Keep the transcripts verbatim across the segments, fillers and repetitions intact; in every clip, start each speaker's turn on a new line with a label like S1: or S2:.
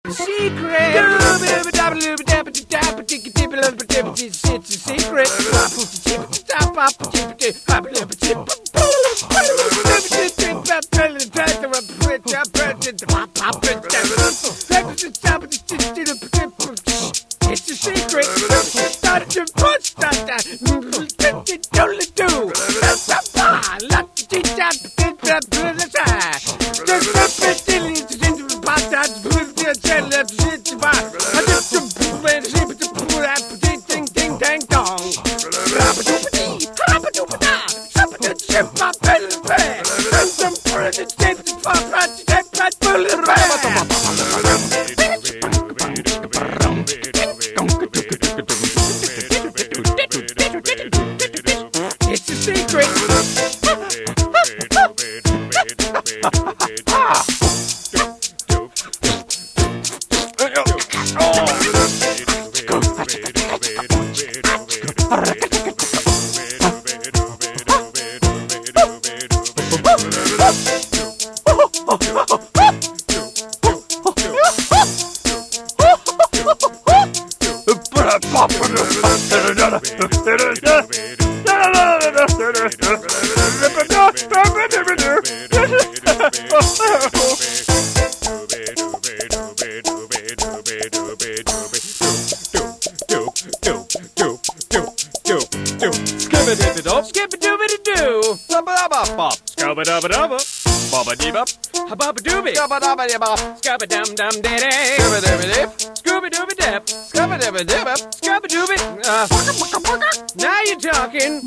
S1: a secret. It's a secret. It's a secret. Start to push that. Do. Let the teacher It's a secret. Skip-a-dooby-doo,
S2: Skubba-dubba-bop, skubba-dubba-dubba, bobba-dee-bop,
S1: habba-ba-dooby,
S2: skubba-dubba-dee-bop,
S1: skabba-dum-dum-diddy,
S2: skubba-dubba-dip,
S1: Scooby-Dooby-dip,
S2: skubba-dubba-dip,
S1: Scabba-dooby. Uh, now you're talking.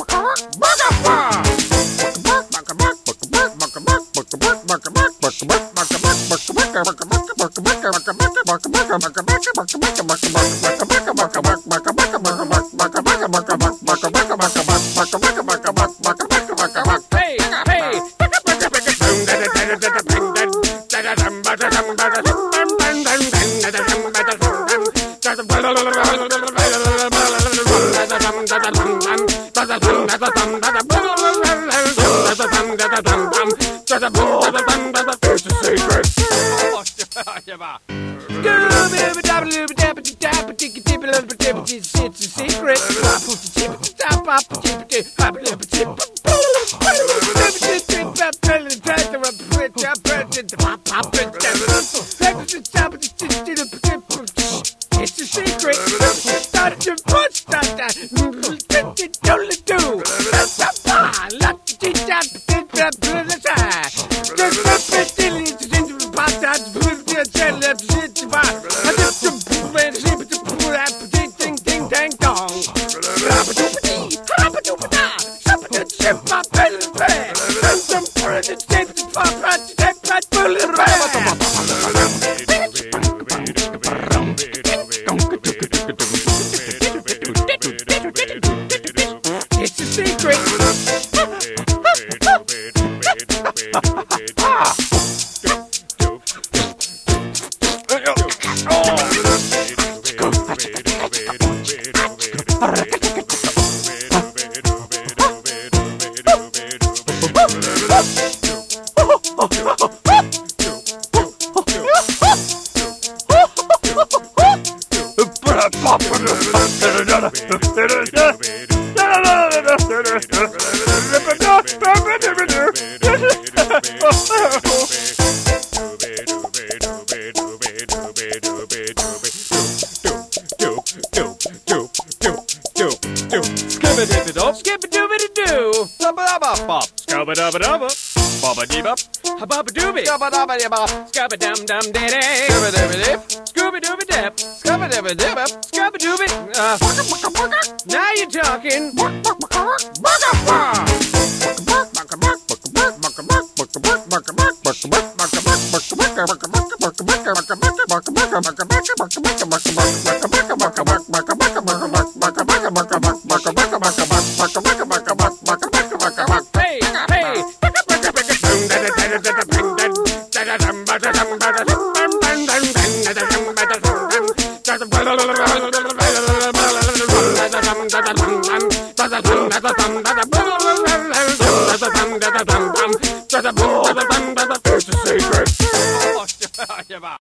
S1: Hey, hey. It's a secret. It's a secret. Started to push that. Do. Let the teacher It's a secret. Skip-a-dooby-doo,
S2: skubba-dubba-bop, skubba-dubba-dubba, bobba-dee-bop,
S1: habba-ba-dooby,
S2: skubba-dubba-dee-bop,
S1: skabba-dum-dum-diddy,
S2: skubba-dubba-dip,
S1: Scooby-Dooby-dip,
S2: skubba-dubba-dip,
S1: Scabba-dooby. Uh, now you're talking. Hey, hey.